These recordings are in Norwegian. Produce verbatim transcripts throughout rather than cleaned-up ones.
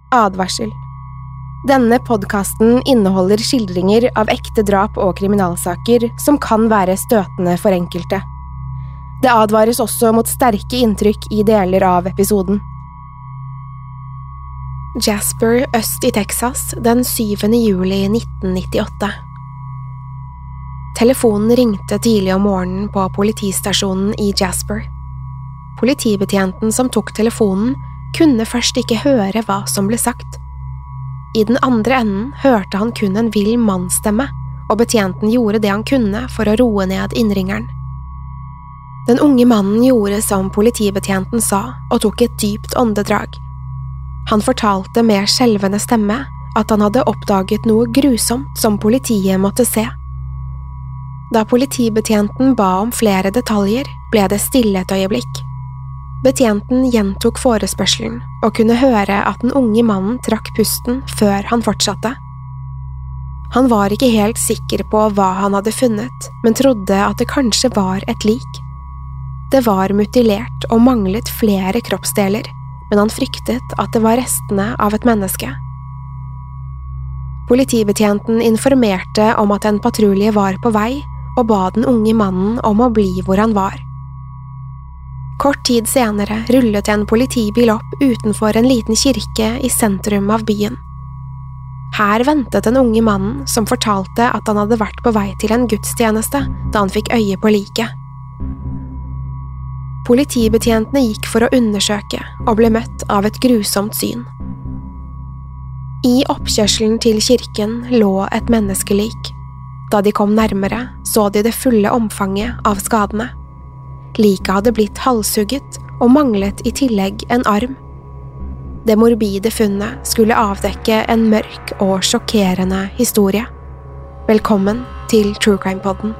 Advarsel. Denne podcasten inneholder skildringer av ekte drap og kriminalsaker som kan være støtende for enkelte. Det advares også mot sterke inntrykk i deler av episoden. Jasper, øst i Texas, den syvende juli nitten nittiåtte. Telefonen ringte tidlig om morgenen på politistasjonen i Jasper. Politibetjenten som tok telefonen kunne først ikke høre hva som ble sagt. I den andre enden hørte han kun en vill mannsstemme, og betjenten gjorde det han kunne for å roe ned innringeren. Den unge mannen gjorde som politibetjenten sa, og tok et dypt åndedrag. Han fortalte med skjelvende stemme at han hadde oppdaget noe grusomt som politiet måtte se. Da politibetjenten ba om flere detaljer, ble det stille et øyeblikk. Betjenten gjentok forespørselen og kunne høre at den unge mannen trakk pusten før han fortsatte. Han var ikke helt sikker på hva han hadde funnet, men trodde at det kanskje var et lik. Det var mutilert og manglet flere kroppsdeler, men han fryktet at det var restene av et menneske. Politibetjenten informerte om at en patrulje var på vei, og ba den unge mannen om å bli hvor han var. Kort tid senere rullet en politibil opp utenfor en liten kirke i sentrum av byen. Her ventet den unge mannen som fortalte at han hadde vært på vei til en gudstjeneste da han fikk øye på liket. Politibetjentene gikk for å undersøke og ble møtt av et grusomt syn. I oppkjørselen til kirken lå et menneskelik. Da de kom nærmere, så de det fulle omfanget av skadene. Liket hadde blitt halshugget og manglet i tillegg en arm. Det morbide funnet skulle avdekke en mørk og sjokkerende historie. Velkommen til True Crime Podden.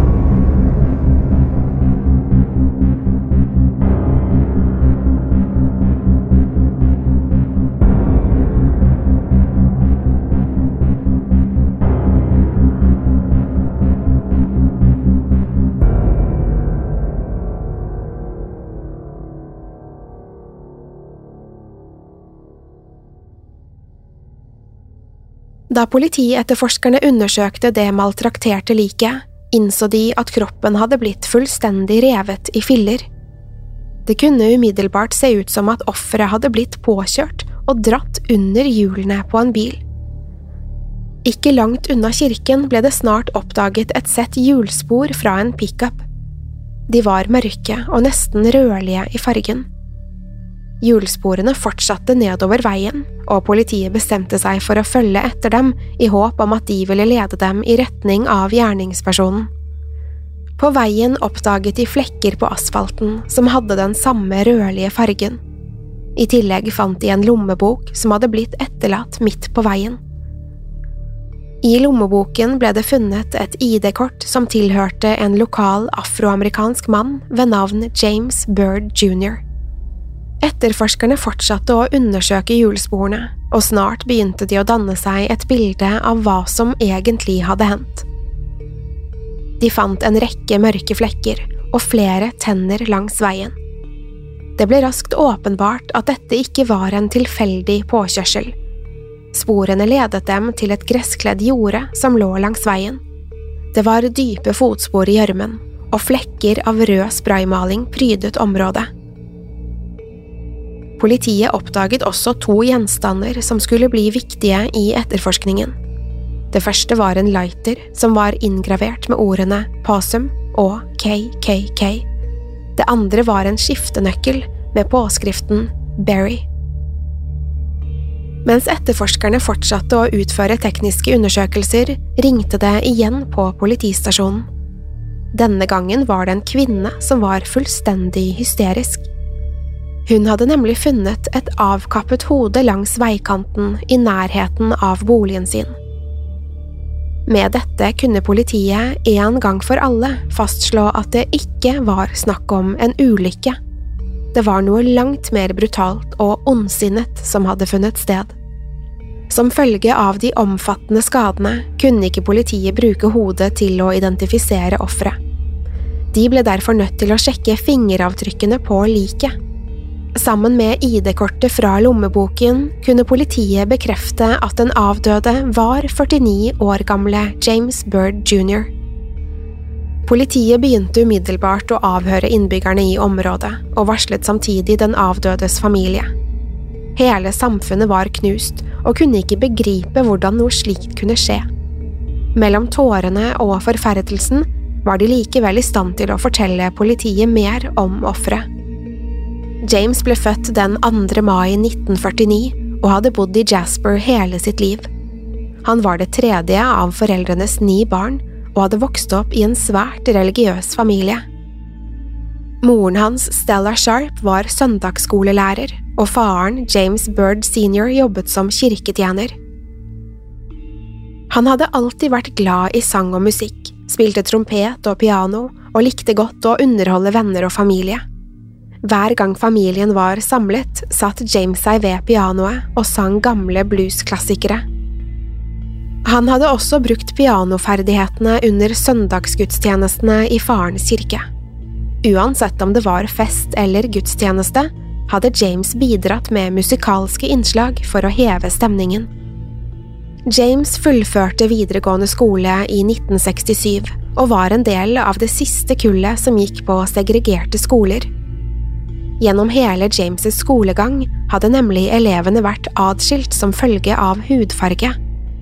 Da politietterforskerne undersøkte det maltrakterte liket, innså de at kroppen hadde blitt fullstendig revet i filler. Det kunne umiddelbart se ut som at offeret hadde blitt påkjørt og dratt under hjulene på en bil. Ikke langt unna kirken ble det snart oppdaget et sett hjulspor fra en pickup. De var mørke og nesten rødlige i fargen. Hjulsporene fortsatte nedover veien, og politiet bestemte seg for å følge etter dem i håp om at de ville lede dem i retning av gjerningspersonen. På veien oppdaget de flekker på asfalten som hadde den samme rødlige fargen. I tillegg fant de en lommebok som hadde blitt etterlatt midt på veien. I lommeboken ble det funnet et I D-kort som tilhørte en lokal afroamerikansk mann ved navn James Byrd junior Etterforskerne fortsatte å undersøke hjulsporene, og snart begynte de å danne seg et bilde av hva som egentlig hadde hendt. De fant en rekke mørke flekker og flere tenner langs veien. Det ble raskt åpenbart at dette ikke var en tilfeldig påkjørsel. Sporene ledet dem til et gresskledd jorde som lå langs veien. Det var dype fotspor i gjørmen, og flekker av rød spraymaling prydet området. Politiet oppdaget også to gjenstander som skulle bli viktige i etterforskningen. Det første var en lighter som var inngravert med ordene Possum og K K K. Det andre var en skiftenøkkel med påskriften Berry. Mens etterforskerne fortsatte å utføre tekniske undersøkelser, ringte det igjen på politistasjonen. Denne gangen var det en kvinne som var fullstendig hysterisk. Hun hadde nemlig funnet et avkappet hode langs veikanten i nærheten av boligen sin. Med dette kunne politiet en gang for alle fastslå at det ikke var snakk om en ulykke. Det var noe langt mer brutalt og ondsinnet som hadde funnet sted. Som følge av de omfattende skadene kunne ikke politiet bruke hodet til å identifisere offeret. De ble derfor nødt til å sjekke fingeravtrykkene på liket. Sammen med I D-kortet fra lommeboken kunne politiet bekrefte at den avdøde var førtini år gamle James Byrd junior Politiet begynte umiddelbart å avhøre innbyggerne i området, og varslet samtidig den avdødes familie. Hele samfunnet var knust, og kunne ikke begripe hvordan noe slikt kunne skje. Mellom tårene og forferdelsen var de likevel i stand til å fortelle politiet mer om offeret. James ble født den andre mai nitten førtini og hadde bodd i Jasper hele sitt liv. Han var det tredje av foreldrenes ni barn og hadde vokst opp i en svært religiøs familie. Moren hans, Stella Sharp, var søndagsskolelærer, og faren, James Byrd senior, jobbet som kirketjener. Han hadde alltid vært glad i sang og musikk, spilte trompet og piano, og likte godt å underholde venner og familie. Hver gang familien var samlet, satt James seg ved pianoet og sang gamle bluesklassikere. Han hadde også brukt pianoferdighetene under søndagsgudstjenestene i farens kirke. Uansett om det var fest eller gudstjeneste, hadde James bidratt med musikalske innslag for å heve stemningen. James fullførte videregående skole i nitten sekstisju og var en del av det siste kullet som gikk på segregerte skoler. Gjennom hele James' skolegang hadde nemlig elevene vært adskilt som følge av hudfarge.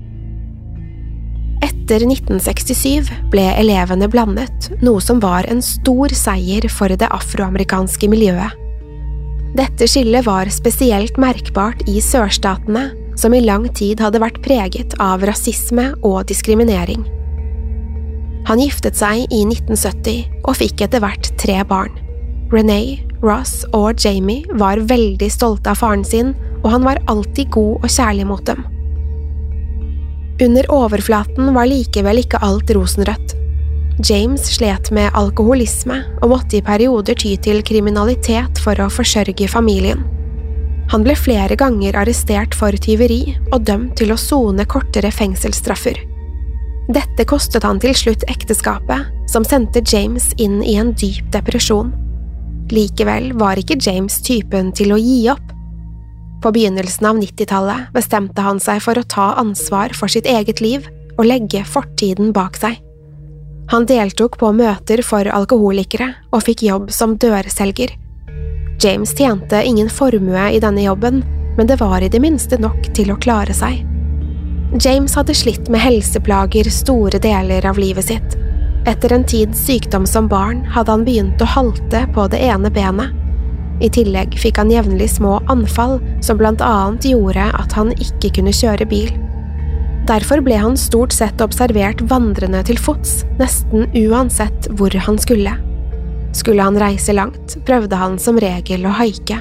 Etter nitten sekstisju ble elevene blandet, noe som var en stor seier for det afroamerikanske miljøet. Dette skillet var spesielt merkbart i sørstatene, som i lang tid hadde vært preget av rasisme og diskriminering. Han giftet seg i nitten sytti og fikk etter hvert tre barn. Renee, Ross og Jamie var veldig stolte av faren sin, og han var alltid god og kjærlig mot dem. Under overflaten var likevel ikke alt rosenrødt. James slet med alkoholisme og måtte i perioder ty til kriminalitet for å forsørge familien. Han ble flere ganger arrestert for tyveri og dømt til å sone kortere fengselsstraffer. Dette kostet han til slutt ekteskapet, som sendte James inn i en dyp depresjon. Likevel var ikke James typen til å gi opp. På begynnelsen av nittitallet bestemte han seg for å ta ansvar for sitt eget liv og legge fortiden bak seg. Han deltok på møter for alkoholikere og fikk jobb som dørselger. James tjente ingen formue i denne jobben, men det var i det minste nok til å klare seg. James hadde slitt med helseplager store deler av livet sitt. Etter en tids sykdom som barn hadde han begynt å halte på det ene benet. I tillegg fikk han jevnlig små anfall som blant annet gjorde at han ikke kunne kjøre bil. Derfor ble han stort sett observert vandrende til fots, nesten uansett hvor han skulle. Skulle han reise langt, prøvde han som regel å haike.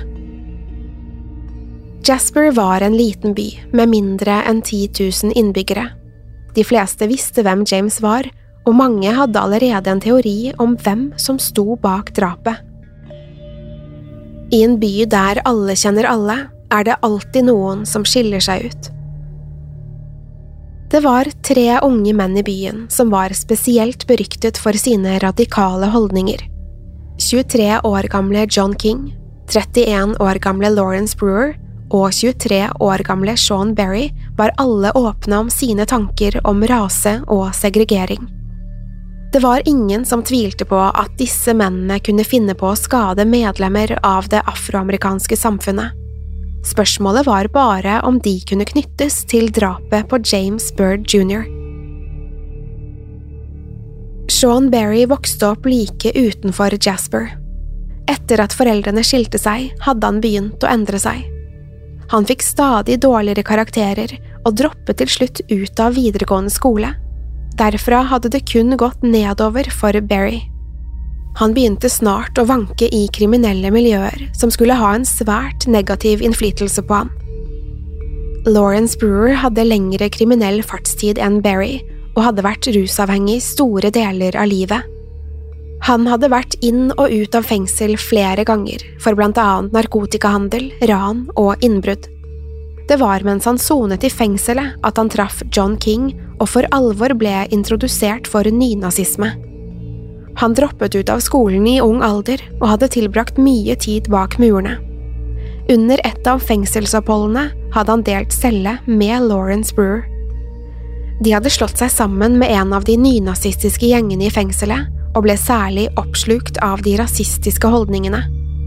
Jasper var en liten by med mindre enn ti tusen innbyggere. De fleste visste hvem James var, og mange hadde allerede en teori om hvem som sto bak drapet. I en by der alle kjenner alle, er det alltid noen som skiller seg ut. Det var tre unge menn i byen som var spesielt beryktet for sine radikale holdninger. tjuetre år gamle John King, trettien år gamle Lawrence Brewer og tjuetre år gamle Sean Berry var alle åpne om sine tanker om rase og segregering. Det var ingen som tvilte på at disse mennene kunne finne på å skade medlemmer av det afroamerikanske samfunnet. Spørsmålet var bare om de kunne knyttes til drapet på James Byrd junior Sean Berry vokste opp like utenfor Jasper. Etter at foreldrene skilte seg, hadde han begynt å endre seg. Han fikk stadig dårligere karakterer og droppet til slutt ut av videregående skole. Derfra hadde det kun gått nedover for Berry. Han begynte snart å vanke i kriminelle miljøer som skulle ha en svært negativ innflytelse på han. Lawrence Brewer hadde lengre kriminell fartstid enn Berry, og hadde vært rusavhengig store deler av livet. Han hadde vært inn og ut av fengsel flere ganger for blant annet narkotikahandel, ran og innbrudd. Det var mens han sonet i fengselet at han traff John King og for alvor ble introdusert for nynazisme. Han droppet ut av skolen i ung alder og hadde tilbrakt mye tid bak murene. Under et av fengselsoppholdene hadde han delt celle med Lawrence Brewer. De hadde slått seg sammen med en av de nynazistiske gjengene i fengselet og ble særlig oppslukt av de rasistiske holdningene.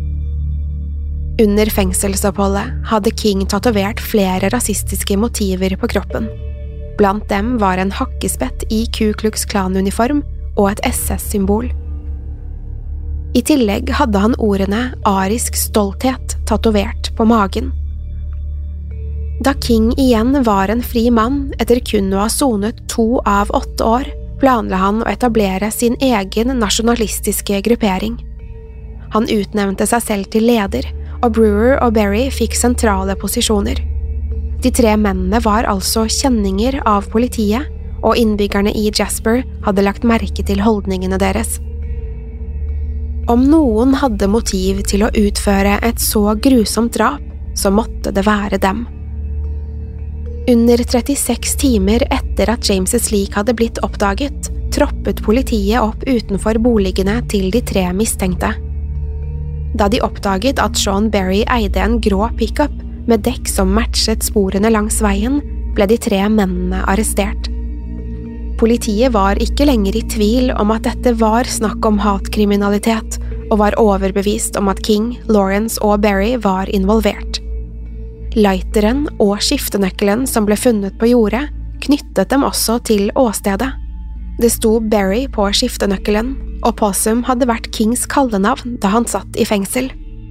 Under fengselsoppholdet hadde King tatovert flere rasistiske motiver på kroppen. Blant dem var en hakkespett i Ku Klux Klan-uniform og et S S-symbol. I tillegg hadde han ordene arisk stolthet tatovert på magen. Da King igjen var en fri mann etter kun å ha sonet to av åtte år, planla han å etablere sin egen nasjonalistiske gruppering. Han utnevnte seg selv til leder, og Brewer og Berry fikk sentrale posisjoner. De tre mennene var altså kjenninger av politiet, og innbyggerne i Jasper hadde lagt merke til holdningene deres. Om noen hadde motiv til å utføre et så grusomt drap, så måtte det være dem. Under trettiseks timer etter at James' lik hadde blitt oppdaget, troppet politiet opp utenfor boligene til de tre mistenkte. Da de oppdaget at Sean Berry eide en grå pickup med dekk som matchet sporene langs veien, ble de tre mennene arrestert. Politiet var ikke lenger i tvil om at dette var snakk om hatkriminalitet, og var overbevist om at King, Lawrence og Berry var involvert. Lighteren og skiftenøkkelen som ble funnet på jordet, knyttet dem også til åstedet. Det sto Berry på skiftenøkkelen, og Possum hadde vært Kings kallenavn da han satt i fengsel.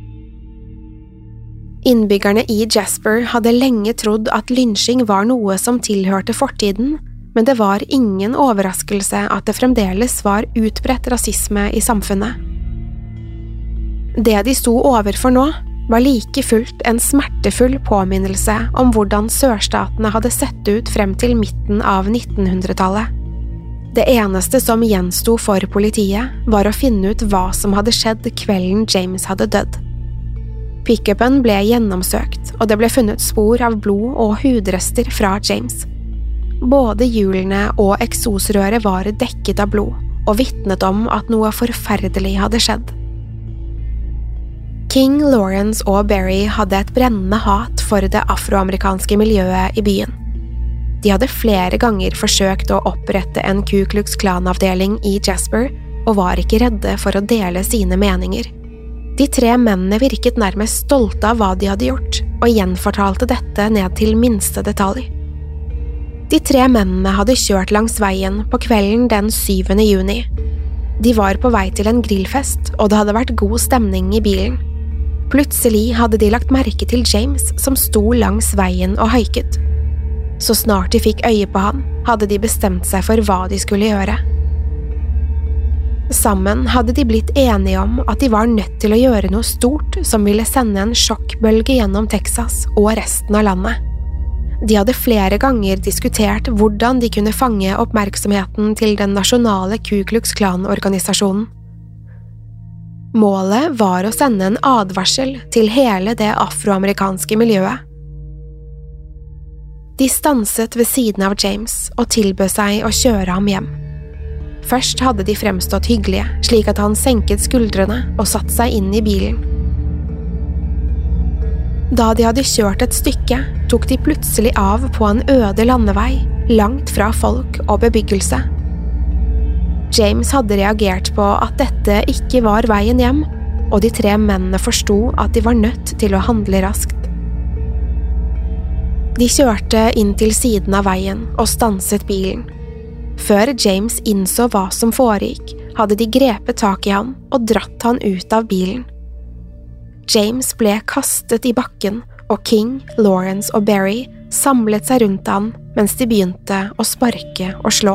Innbyggerne i Jasper hadde lenge trodd at lynsjing var noe som tilhørte fortiden, men det var ingen overraskelse at det fremdeles var utbredt rasisme i samfunnet. Det de sto overfor nå, var like fullt en smertefull påminnelse om hvordan sørstatene hadde sett ut frem til midten av nittenhundretallet. Det eneste som gjensto for politiet var å finne ut hva som hadde skjedd kvelden James hadde dødd. Pickupen ble gjennomsøkt, og det ble funnet spor av blod og hudrester fra James. Både hjulene og eksosrøret var dekket av blod, og vitnet om at noe forferdelig hadde skjedd. King, Lawrence og Berry hadde et brennende hat for det afroamerikanske miljøet i byen. De hadde flere ganger forsøkt å opprette en Ku Klux Klan-avdeling i Jasper, og var ikke redde for å dele sine meninger. De tre mennene virket nærmest stolte av hva de hadde gjort, og gjenfortalte dette ned til minste detalj. De tre mennene hadde kjørt langs veien på kvelden den syvende juni. De var på vei til en grillfest, og det hadde vært god stemning i bilen. Plutselig hadde de lagt merke til James som sto langs veien og haiket. Så snart de fikk øye på han, hadde de bestemt seg for hva de skulle gjøre. Sammen hadde de blitt enige om at de var nødt til å gjøre noe stort som ville sende en sjokkbølge gjennom Texas og resten av landet. De hadde flere ganger diskutert hvordan de kunne fange oppmerksomheten til den nasjonale Ku Klux Klan-organisasjonen. Målet var å sende en advarsel til hele det afroamerikanske miljøet. De stanset ved siden av James og tilbød seg å kjøre ham hjem. Først hadde de fremstått hyggelige, slik at han senket skuldrene og satt seg inn i bilen. Da de hadde kjørt et stykke, tok de plutselig av på en øde landevei, langt fra folk og bebyggelse. James hadde reagert på at dette ikke var veien hjem, og de tre mennene forsto at de var nødt til å handle raskt. De kjørte inn til siden av veien og stanset bilen. Før James innså hva som foregikk, hadde de grepet tak i han og dratt han ut av bilen. James ble kastet i bakken, og King, Lawrence og Berry samlet seg rundt han mens de begynte å sparke og slå.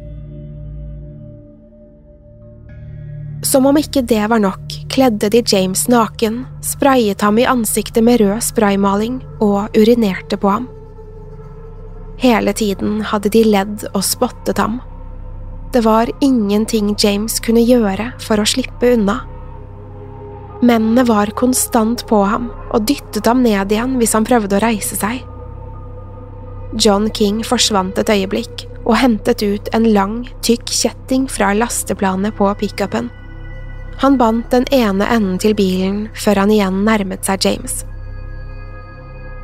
Som om ikke det var nok, kledde de James naken, sprayet ham i ansiktet med rød spraymaling og urinerte på ham. Hele tiden hadde de ledd og spottet ham. Det var ingenting James kunne gjøre for å slippe unna. Mennene var konstant på ham og dyttet ham ned igjen hvis han prøvde å reise seg. John King forsvant et øyeblikk og hentet ut en lang, tykk kjetting fra lasteplanet på pickupen. Han bandt den ene enden til bilen før han igjen nærmet seg James.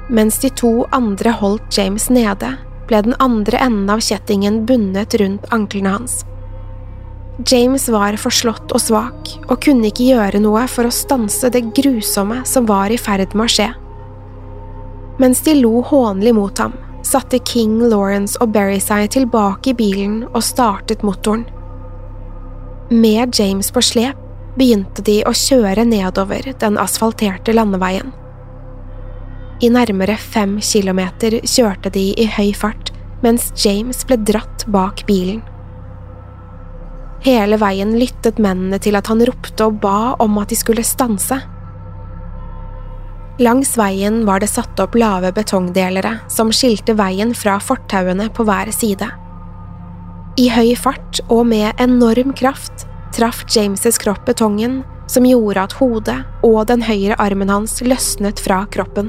Mens de to andre holdt James nede, ble den andre enden av kjettingen bundet rundt anklene hans. James var forslått og svak, og kunne ikke gjøre noe for å stanse det grusomme som var i ferd med å skje. Mens de lo hånlig mot ham, satte King, Lawrence og Barry seg tilbake i bilen og startet motoren. Med James på slep begynte de å kjøre nedover den asfalterte landeveien. I nærmere fem kilometer kjørte de i høy fart, mens James ble dratt bak bilen. Hele veien lyttet mennene til at han ropte og ba om at de skulle stanse. Langs veien var det satt opp lave betongdelere som skilte veien fra fortauene på hver side. I høy fart og med enorm kraft traff James' kropp betongen, som gjorde at hodet og den høyre armen hans løsnet fra kroppen.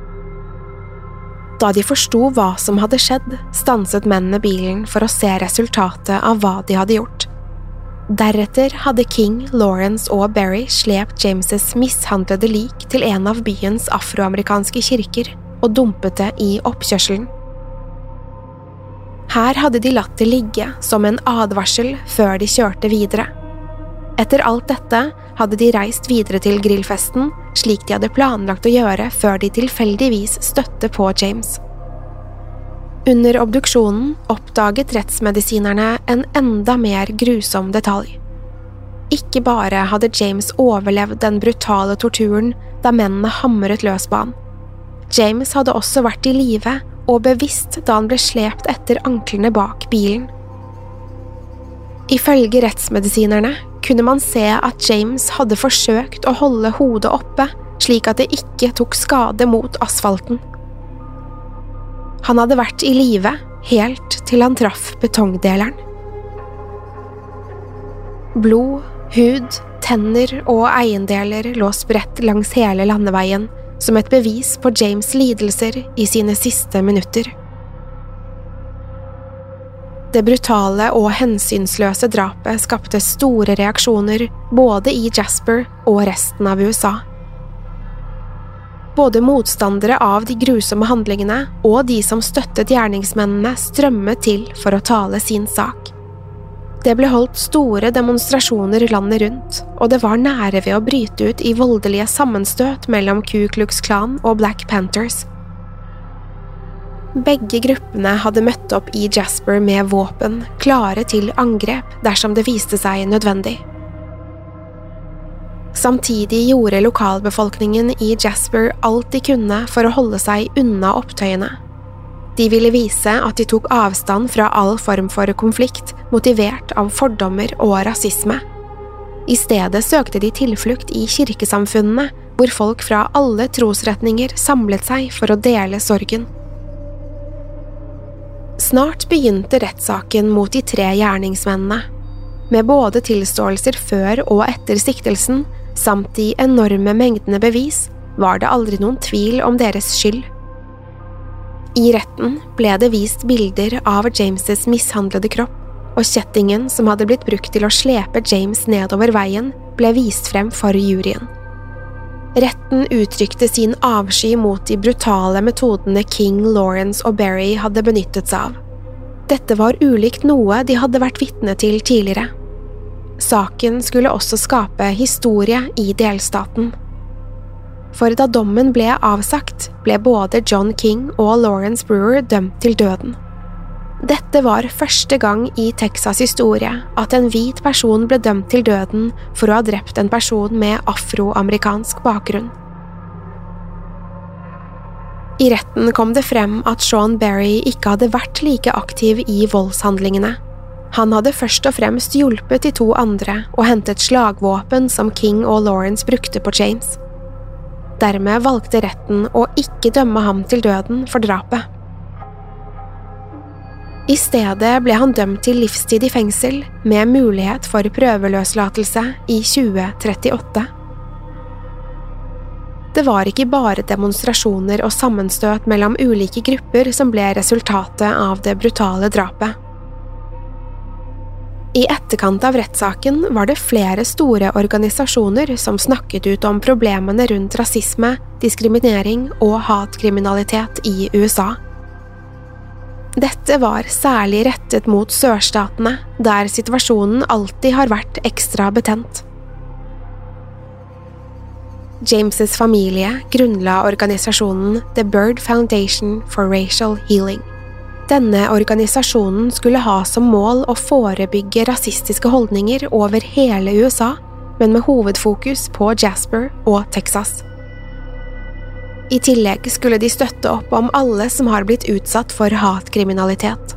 Da de forsto hva som hadde skjedd, stanset mennene bilen for å se resultatet av hva de hadde gjort. Deretter hadde King, Lawrence og Barry slept James' mishandlede lik til en av byens afroamerikanske kirker og dumpet det i oppkjørselen. Her hadde de latt det ligge som en advarsel før de kjørte videre. Etter alt dette hadde de reist videre til grillfesten, slik de hadde planlagt å gjøre før de tilfeldigvis støtte på James. Under obduksjonen oppdaget rettsmedisinerne en enda mer grusom detalj. Ikke bare hadde James overlevd den brutale torturen da mennene hamret løs på han. James hadde også vært i live og bevisst da han ble slept etter anklene bak bilen. Ifølge rettsmedisinerne kunne man se at James hadde forsøkt å holde hodet oppe, slik at det ikke tok skade mot asfalten. Han hadde vært i live helt til han traff betongdeleren. Blod, hud, tenner og eiendeler lå spredt langs hele landeveien, som et bevis på James' lidelser i sine siste minutter. Det brutale og hensynsløse drapet skapte store reaksjoner både i Jasper og resten av U S A. Både motstandere av de grusomme handlingene og de som støttet gjerningsmennene strømmet til for å tale sin sak. Det ble holdt store demonstrasjoner landet rundt, og det var nære ved å bryte ut i voldelige sammenstøt mellom Ku Klux Klan og Black Panthers. Begge gruppene hadde møtt opp i Jasper med våpen, klare til angrep dersom det viste seg nødvendig. Samtidig gjorde lokalbefolkningen i Jasper alt de kunne for å holde seg unna opptøyene. De ville vise at de tok avstand fra all form for konflikt, motivert av fordommer og rasisme. I stedet søkte de tilflukt i kirkesamfunnene, hvor folk fra alle trosretninger samlet seg for å dele sorgen. Snart begynte rettssaken mot de tre gjerningsmennene. Med både tilståelser før og etter siktelsen, samt de enorme mengdene bevis, var det aldri noen tvil om deres skyld. I retten ble det vist bilder av James' mishandlede kropp, og kjettingen som hadde blitt brukt til å slepe James nedover veien, ble vist frem for juryen. Retten uttrykte sin avsky mot de brutale metodene King, Lawrence og Barry hadde benyttet seg av. Dette var ulikt noe de hadde vært vitne til tidligere. Saken skulle også skape historie i delstaten. For da dommen ble avsagt, ble både John King og Lawrence Brewer dømt til døden. Dette var første gang i Texas historie at en hvit person ble dømt til døden for å ha drept en person med afroamerikansk bakgrunn. I retten kom det frem at Sean Barry ikke hadde vært like aktiv i voldshandlingene. Han hadde først og fremst hjulpet de to andre og hentet slagvåpen som King og Lawrence brukte på James. Dermed valgte retten å ikke dømme ham til døden for drapet. I stedet ble han dømt til livstid i fengsel med mulighet for prøveløslatelse i tjue trettiåtte. Det var ikke bare demonstrasjoner og sammenstøt mellom ulike grupper som ble resultatet av det brutale drapet. I etterkant av rettssaken var det flere store organisasjoner som snakket ut om problemene rundt rasisme, diskriminering og hatkriminalitet i U S A. Dette var særlig rettet mot sørstatene, der situasjonen alltid har vært ekstra betent. James' familie grunnla organisasjonen The Byrd Foundation for Racial Healing. Denne organisasjonen skulle ha som mål å forebygge rasistiske holdninger over hele U S A, men med hovedfokus på Jasper og Texas. I tillegg skulle de støtte opp om alle som har blitt utsatt for hatkriminalitet.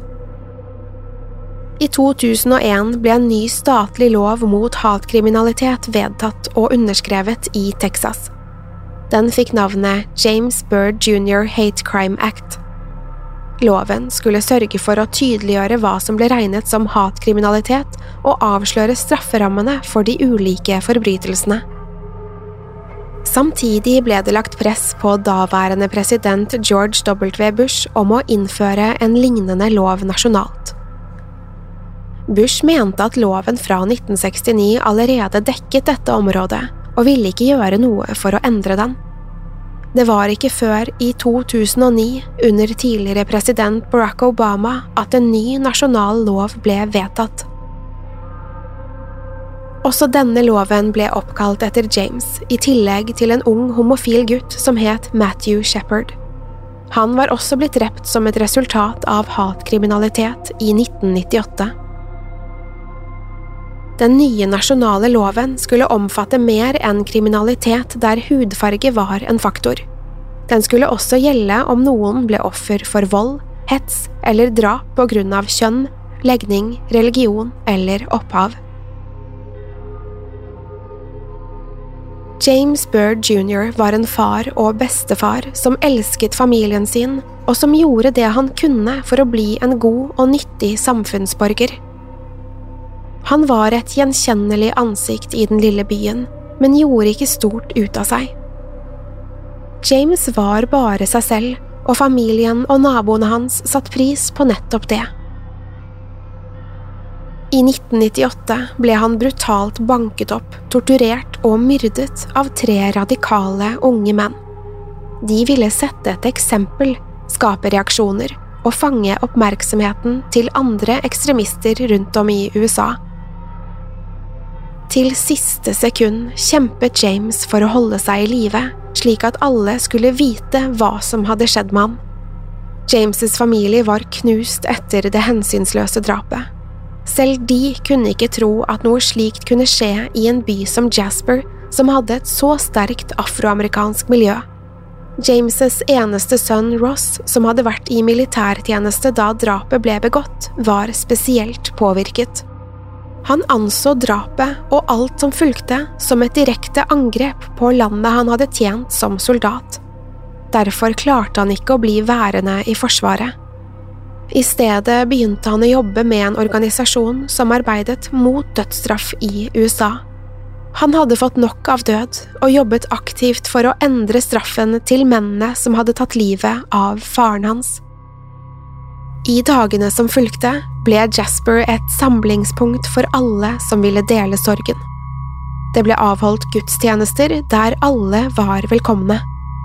I to tusen og en ble en ny statlig lov mot hatkriminalitet vedtatt og underskrevet i Texas. Den fikk navnet James Byrd junior Hate Crime Act. Loven skulle sørge for å tydeliggjøre hva som ble regnet som hatkriminalitet og avsløre strafferammene for de ulike forbrytelsene. Samtidig ble det lagt press på daværende president George W. Bush om å innføre en lignende lov nasjonalt. Bush mente at loven fra nitten sekstini allerede dekket dette området, og ville ikke gjøre noe for å endre den. Det var ikke før i to tusen og ni, under tidligere president Barack Obama, at en ny nasjonal lov ble vedtatt. Også denne loven ble oppkalt etter James, i tillegg til en ung homofil gutt som het Matthew Shepard. Han var også blitt drept som et resultat av hatkriminalitet i nitten nittiåtte. Den nye nasjonale loven skulle omfatte mer enn kriminalitet der hudfarge var en faktor. Den skulle også gjelde om noen ble offer for vold, hets eller drap på grunn av kjønn, legning, religion eller opphav. James Byrd junior var en far og bestefar som elsket familien sin, og som gjorde det han kunne for å bli en god og nyttig samfunnsborger. Han var et gjenkjennelig ansikt i den lille byen, men gjorde ikke stort ut av seg. James var bare seg selv, og familien og naboene hans satt pris på nettopp det. I nitten nittiåtte ble han brutalt banket opp, torturert og myrdet av tre radikale unge menn. De ville sette et eksempel, skape reaksjoner og fange oppmerksomheten til andre ekstremister rundt om i U S A. Til siste sekund kjempet James for å holde seg i live, slik at alle skulle vite hva som hadde skjedd med ham. James' familie var knust etter det hensynsløse drapet. Selv de kunne ikke tro at noe slikt kunne skje i en by som Jasper, som hadde et så sterkt afroamerikansk miljø. James' eneste sønn Ross, som hadde vært i militærtjeneste da drapet ble begått, var spesielt påvirket. Han anså drapet og alt som fulgte som et direkte angrep på landet han hadde tjent som soldat. Derfor klarte han ikke å bli værende i forsvaret. I stedet begynte han å jobbe med en organisasjon som arbeidet mot dødsstraff i U S A. Han hadde fått nok av død og jobbet aktivt for å endre straffen til mennene som hadde tatt livet av faren hans. I dagene som fulgte, ble Jasper et samlingspunkt for alle som ville dele sorgen. Det ble avholdt gudstjenester der alle var velkomne.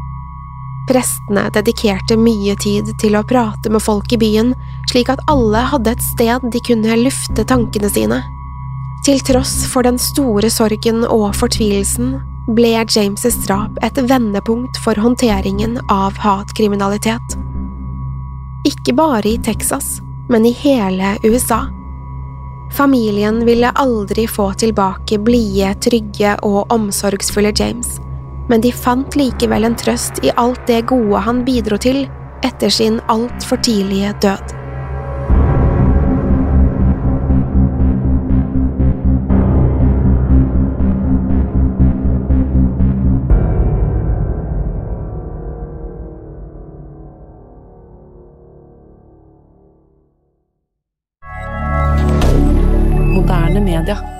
Prestene dedikerte mye tid til å prate med folk i byen, slik at alle hadde et sted de kunne lufte tankene sine. Til tross for den store sorgen og fortvilelsen, ble James' drap et vendepunkt for håndteringen av hatkriminalitet. Ikke bare i Texas, men i hele U S A. Familien ville aldri få tilbake blide, trygge og omsorgsfulle James, men de fant likevel en trøst i alt det gode han bidro til etter sin alt for tidlige død. Moderne media.